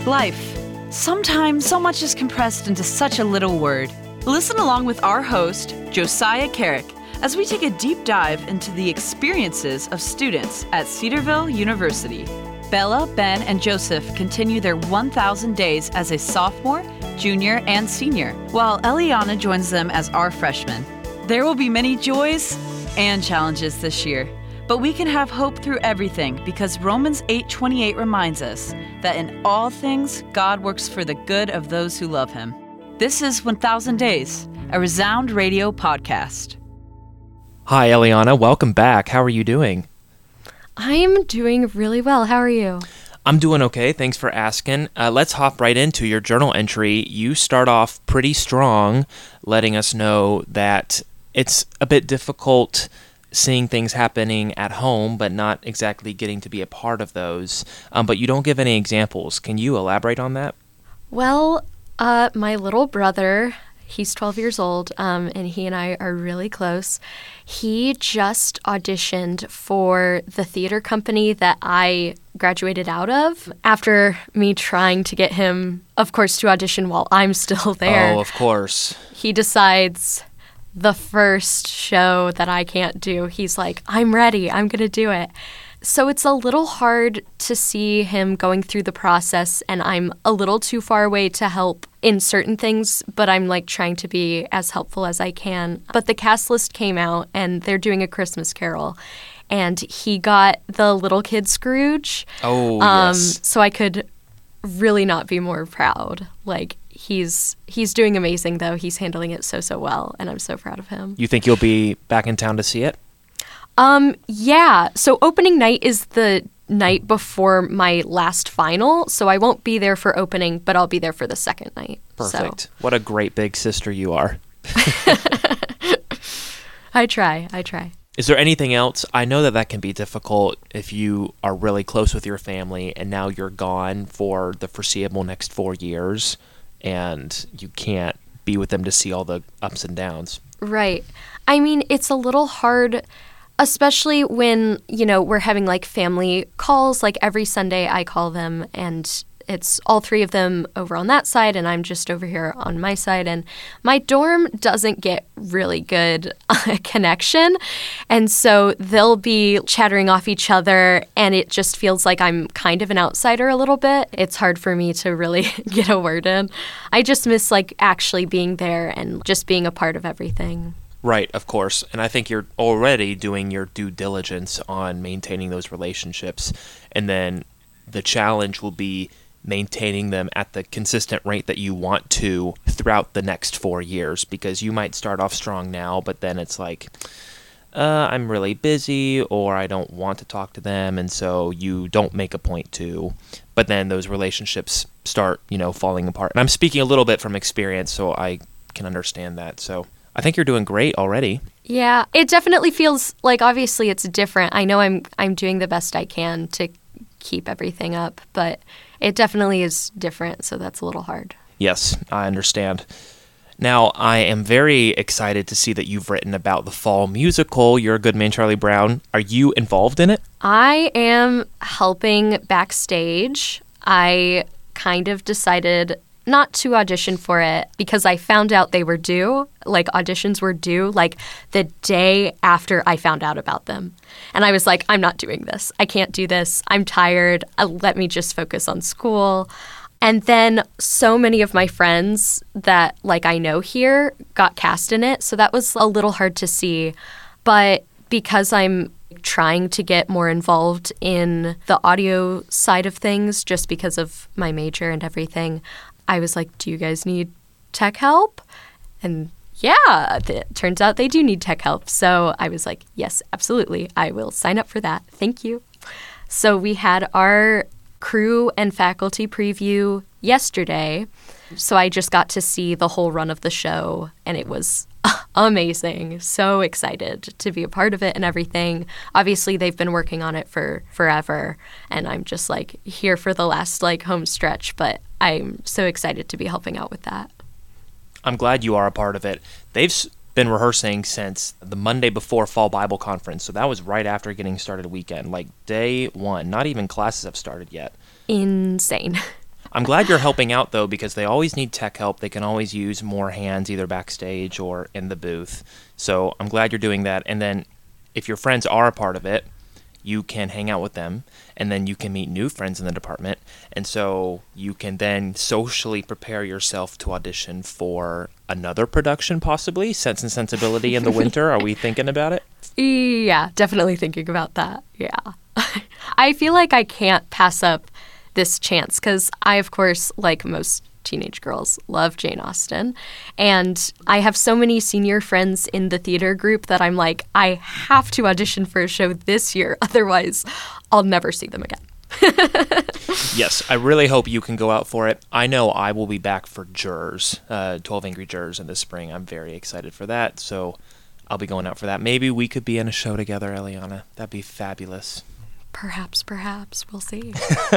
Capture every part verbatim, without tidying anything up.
Life. Sometimes so much is compressed into such a little word. Listen along with our host, Josiah Carrick, as we take a deep dive into the experiences of students at Cedarville University. Bella, Ben, and Joseph continue their one thousand days as a sophomore, junior, and senior, while Eliana joins them as our freshman. There will be many joys and challenges this year, but we can have hope through everything because Romans eight twenty-eight reminds us that in all things, God works for the good of those who love him. This is one thousand Days, a Resound Radio podcast. Hi, Eliana. Welcome back. How are you doing? I'm doing really well. How are you? I'm doing okay. Thanks for asking. Uh, let's hop right into your journal entry. You start off pretty strong, letting us know that it's a bit difficult seeing things happening at home, but not exactly getting to be a part of those. Um, but you don't give any examples. Can you elaborate on that? Well, uh, my little brother, he's twelve years old, um, and he and I are really close. He just auditioned for the theater company that I graduated out of after me trying to get him, of course, to audition while I'm still there. Oh, of course. He decides the first show that I can't do, he's like, I'm ready, I'm going to do it. So it's a little hard to see him going through the process, and I'm a little too far away to help in certain things, but I'm like trying to be as helpful as I can. But the cast list came out, and they're doing A Christmas Carol, and he got the little kid Scrooge. Oh, um, yes. So I could really not be more proud. Like, He's he's doing amazing, though. He's handling it so, so well, and I'm so proud of him. You think you'll be back in town to see it? Um, yeah. So opening night is the night before my last final, so I won't be there for opening, but I'll be there for the second night. Perfect. So. What a great big sister you are. I try. I try. Is there anything else? I know that that can be difficult if you are really close with your family and now you're gone for the foreseeable next four years. And you can't be with them to see all the ups and downs. Right. I mean, it's a little hard, especially when, you know, we're having like family calls. Like every Sunday I call them, and it's all three of them over on that side, and I'm just over here on my side. And my dorm doesn't get really good connection. And so they'll be chattering off each other, and it just feels like I'm kind of an outsider a little bit. It's hard for me to really get a word in. I just miss like actually being there and just being a part of everything. Right, of course. And I think you're already doing your due diligence on maintaining those relationships. And then the challenge will be maintaining them at the consistent rate that you want to throughout the next four years, because you might start off strong now, but then it's like, uh, I'm really busy, or I don't want to talk to them, and so you don't make a point to, but then those relationships start, you know, falling apart. And I'm speaking a little bit from experience, so I can understand that. So I think you're doing great already. Yeah, it definitely feels like, obviously it's different. I know I'm I'm doing the best I can to keep everything up, but it definitely is different, so that's a little hard. Yes, I understand. Now, I am very excited to see that you've written about the fall musical, You're a Good Man, Charlie Brown. Are you involved in it? I am helping backstage. I kind of decided not to audition for it because I found out they were due, like auditions were due, like the day after I found out about them. And I was like, I'm not doing this. I can't do this. I'm tired. Uh, let me just focus on school. And then so many of my friends that like I know here got cast in it. So that was a little hard to see. But because I'm trying to get more involved in the audio side of things, just because of my major and everything, I was like, do you guys need tech help? And yeah, it turns out they do need tech help. So I was like, yes, absolutely. I will sign up for that. Thank you. So we had our crew and faculty preview yesterday. So I just got to see the whole run of the show, and it was amazing. So excited to be a part of it and everything. Obviously, they've been working on it for forever, and I'm just like here for the last like home stretch, but I'm so excited to be helping out with that. I'm glad you are a part of it. They've been rehearsing since the Monday before Fall Bible Conference, so that was right after getting started weekend, like day one. Not even classes have started yet. Insane. I'm glad you're helping out, though, because they always need tech help. They can always use more hands either backstage or in the booth. So I'm glad you're doing that. And then if your friends are a part of it, you can hang out with them, and then you can meet new friends in the department. And so you can then socially prepare yourself to audition for another production, possibly, Sense and Sensibility in the winter. Are we thinking about it? Yeah, definitely thinking about that. Yeah. I feel like I can't pass up this chance because I, of course, like most teenage girls, love Jane Austen. And I have so many senior friends in the theater group that I'm like, I have to audition for a show this year. Otherwise, I'll never see them again. Yes, I really hope you can go out for it. I know I will be back for Jurors, uh, twelve Angry Jurors in the spring. I'm very excited for that. So I'll be going out for that. Maybe we could be in a show together, Eliana. That'd be fabulous. Perhaps, perhaps. We'll see.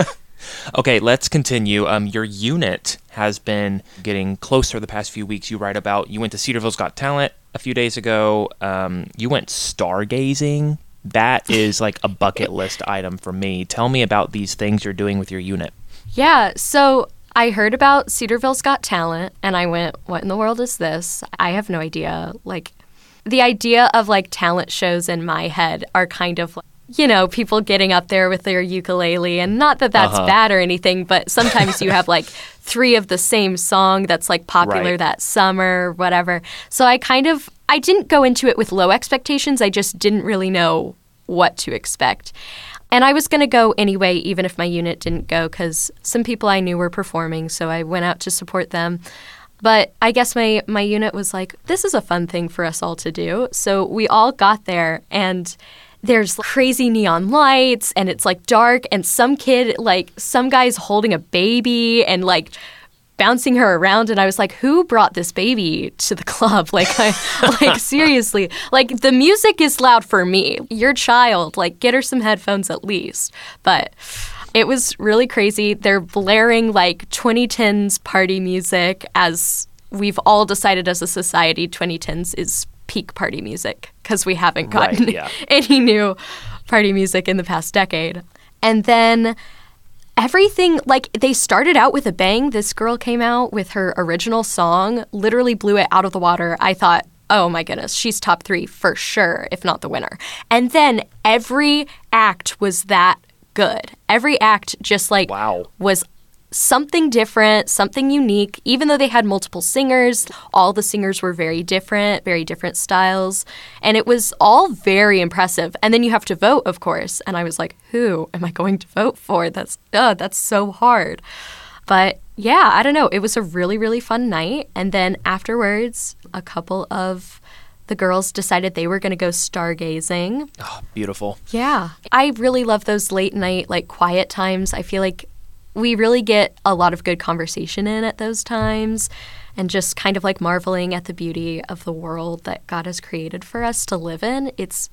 Okay, let's continue. Um, your unit has been getting closer the past few weeks. You write about, you went to Cedarville's Got Talent a few days ago. Um, you went stargazing. That is like a bucket list item for me. Tell me about these things you're doing with your unit. Yeah, so I heard about Cedarville's Got Talent, and I went, what in the world is this? I have no idea. Like, the idea of, like, talent shows in my head are kind of like, you know, people getting up there with their ukulele, and not that that's uh-huh. bad or anything, but sometimes you have like three of the same song that's like popular Right. that summer, whatever. So I kind of, I didn't go into it with low expectations. I just didn't really know what to expect. And I was going to go anyway, even if my unit didn't go, because some people I knew were performing, so I went out to support them. But I guess my, my unit was like, this is a fun thing for us all to do. So we all got there, and there's crazy neon lights, and it's like dark, and some kid, like some guy's holding a baby and like bouncing her around, and I was like, who brought this baby to the club? Like, I, like seriously, like the music is loud for me. Your child, like get her some headphones at least. But it was really crazy. They're blaring like twenty tens party music, as we've all decided as a society twenty tens is peak party music because we haven't gotten Right, yeah. any new party music in the past decade. And then everything, like, they started out with a bang. This girl came out with her original song, literally blew it out of the water. I thought, oh my goodness, she's top three for sure, if not the winner. And then every act was that good. Every act just like Wow. was something different, something unique. Even though they had multiple singers, all the singers were very different, very different styles. And it was all very impressive. And then you have to vote, of course. And I was like, who am I going to vote for? That's, oh, that's so hard. But yeah, I don't know. It was a really, really fun night. And then afterwards, a couple of the girls decided they were going to go stargazing. Oh, beautiful. Yeah. I really love those late night, like, quiet times. I feel like we really get a lot of good conversation in at those times, and just kind of like marveling at the beauty of the world that God has created for us to live in. It's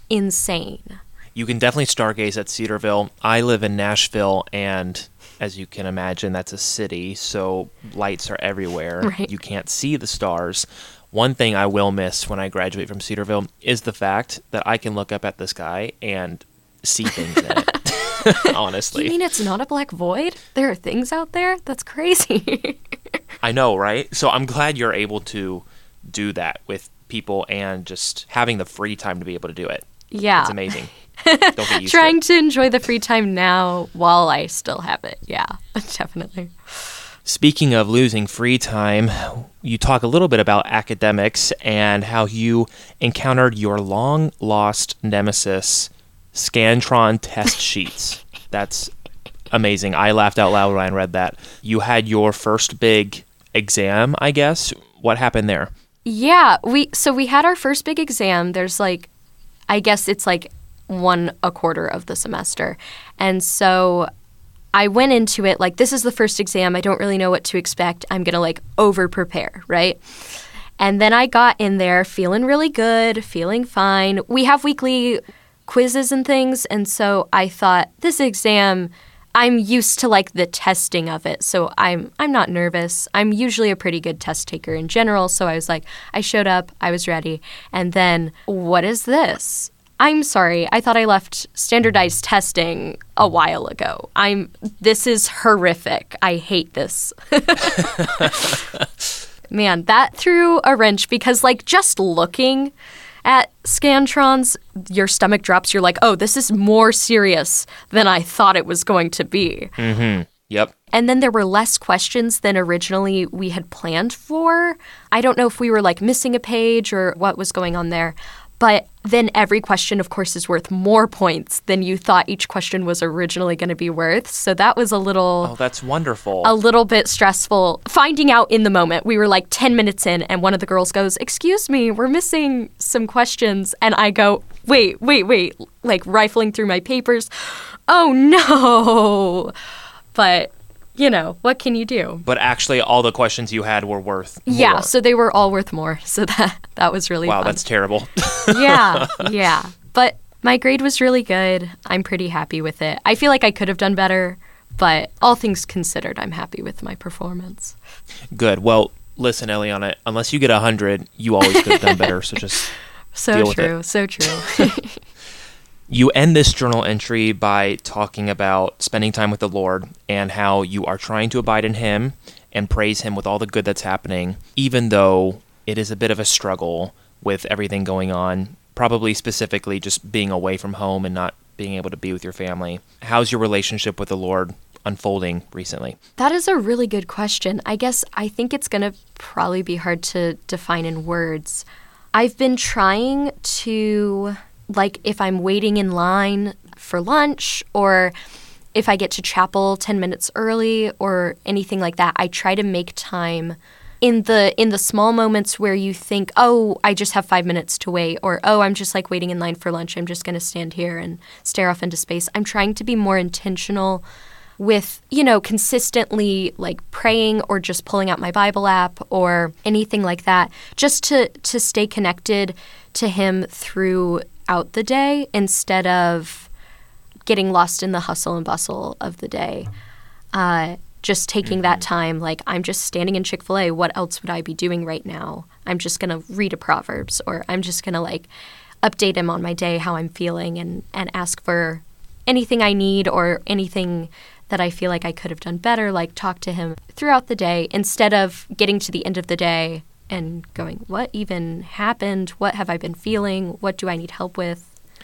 insane. You can definitely stargaze at Cedarville. I live in Nashville, and as you can imagine, that's a city, so lights are everywhere. Right. You can't see the stars. One thing I will miss when I graduate from Cedarville is the fact that I can look up at the sky and see things in it. Honestly. You mean it's not a black void? There are things out there? That's crazy. I know, right? So I'm glad you're able to do that with people and just having the free time to be able to do it. Yeah. It's amazing. Don't get used Trying to it. to enjoy the free time now while I still have it. Yeah, definitely. Speaking of losing free time, you talk a little bit about academics and how you encountered your long-lost nemesis, Scantron test sheets. That's amazing. I laughed out loud when I read that. You had your first big exam, I guess. What happened there? Yeah, we so we had our first big exam. There's like, I guess it's like one a quarter of the semester. And so I went into it like, this is the first exam. I don't really know what to expect. I'm going to like over prepare, right? And then I got in there feeling really good, feeling fine. We have weekly quizzes and things, and so I thought, this exam, I'm used to like the testing of it, so I'm I'm not nervous. I'm usually a pretty good test taker in general, so I was like, I showed up, I was ready, and then what is this? I'm sorry. I thought I left standardized testing a while ago. I'm this is horrific. I hate this. Man, that threw a wrench because like just looking at Scantrons, your stomach drops. You're like, oh, this is more serious than I thought it was going to be. Mm-hmm. Yep. And then there were less questions than originally we had planned for. I don't know if we were like missing a page or what was going on there. But then every question, of course, is worth more points than you thought each question was originally going to be worth. So that was a little... Oh, that's wonderful. A little bit stressful. Finding out in the moment, we were like ten minutes in, and one of the girls goes, excuse me, we're missing some questions. And I go, wait, wait, wait, like rifling through my papers. Oh, no. But... you know, what can you do? But actually, all the questions you had were worth more. Yeah, so they were all worth more. So that that was really wow, fun. Wow, that's terrible. yeah, yeah. But my grade was really good. I'm pretty happy with it. I feel like I could have done better, but all things considered, I'm happy with my performance. Good. Well, listen, Eliana, unless you get one hundred, you always could have done better. So just so deal with true, it. So true. You end this journal entry by talking about spending time with the Lord and how you are trying to abide in Him and praise Him with all the good that's happening, even though it is a bit of a struggle with everything going on, probably specifically just being away from home and not being able to be with your family. How's your relationship with the Lord unfolding recently? That is a really good question. I guess I think it's going to probably be hard to define in words. I've been trying to... like if I'm waiting in line for lunch or if I get to chapel ten minutes early or anything like that, I try to make time in the in the small moments where you think, oh, I just have five minutes to wait, or oh, I'm just like waiting in line for lunch. I'm just going to stand here and stare off into space. I'm trying to be more intentional with, you know, consistently like praying or just pulling out my Bible app or anything like that, just to to stay connected to Him through out the day instead of getting lost in the hustle and bustle of the day. Uh, just taking that time, like I'm just standing in Chick-fil-A, what else would I be doing right now? I'm just going to read a Proverbs, or I'm just going to like update Him on my day, how I'm feeling, and, and ask for anything I need or anything that I feel like I could have done better, like talk to Him throughout the day instead of getting to the end of the day and going, what even happened? What have I been feeling? What do I need help with?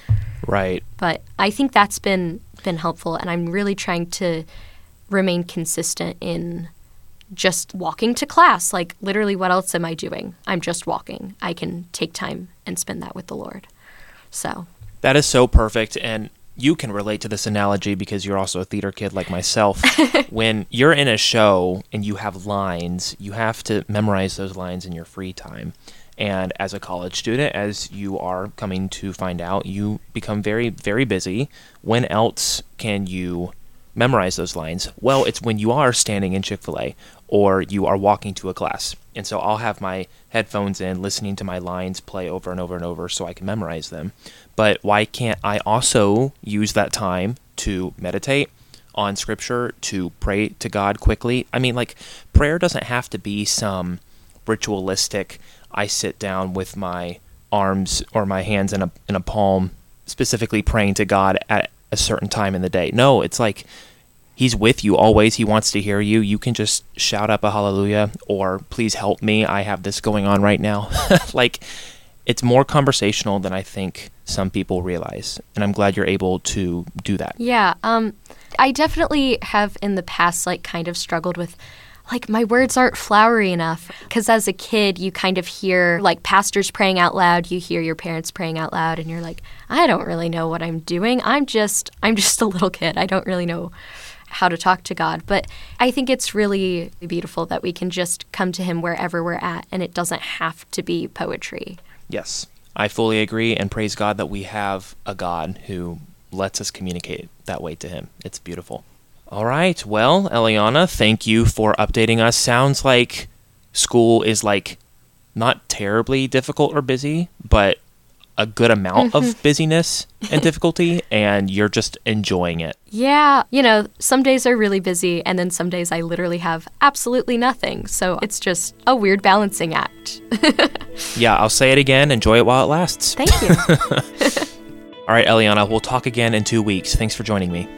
Right. But I think that's been been helpful, and I'm really trying to remain consistent in just walking to class. Like, literally, what else am I doing? I'm just walking. I can take time and spend that with the Lord. So. That is so perfect, and you can relate to this analogy because you're also a theater kid like myself. When you're in a show and you have lines, you have to memorize those lines in your free time. And as a college student, as you are coming to find out, you become very, very busy. When else can you memorize those lines? Well, it's when you are standing in Chick-fil-A or you are walking to a class. And so I'll have my headphones in, listening to my lines play over and over and over so I can memorize them. But why can't I also use that time to meditate on Scripture, to pray to God quickly? I mean, like, prayer doesn't have to be some ritualistic, I sit down with my arms or my hands in a in a palm, specifically praying to God at a certain time in the day. No, it's like He's with you always. He wants to hear you. You can just shout up a hallelujah or please help me. I have this going on right now. Like, it's more conversational than I think some people realize. And I'm glad you're able to do that. Yeah. Um, I definitely have in the past, like, kind of struggled with, like, my words aren't flowery enough. Because as a kid, you kind of hear, like, pastors praying out loud. You hear your parents praying out loud. And you're like, I don't really know what I'm doing. I'm just, I'm just a little kid. I don't really know how to talk to God. But I think it's really beautiful that we can just come to Him wherever we're at, and it doesn't have to be poetry. Yes, I fully agree, and praise God that we have a God who lets us communicate that way to Him. It's beautiful. All right, well, Eliana, thank you for updating us. Sounds like school is like not terribly difficult or busy, but a good amount Mm-hmm. of busyness and difficulty, and you're just enjoying it. Yeah, you know, some days are really busy, and then some days I literally have absolutely nothing. So it's just a weird balancing act. Yeah, I'll say it again. Enjoy it while it lasts. Thank you. All right, Eliana, we'll talk again in two weeks. Thanks for joining me.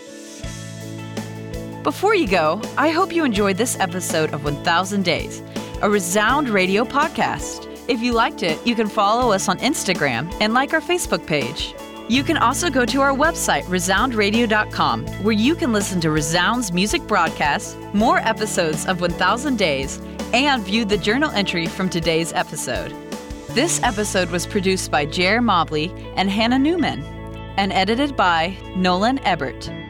Before you go, I hope you enjoyed this episode of one thousand Days, a Resound Radio podcast. If you liked it, you can follow us on Instagram and like our Facebook page. You can also go to our website, resound radio dot com, where you can listen to Resound's music broadcasts, more episodes of one thousand Days, and view the journal entry from today's episode. This episode was produced by Jer Mobley and Hannah Newman, and edited by Nolan Ebert.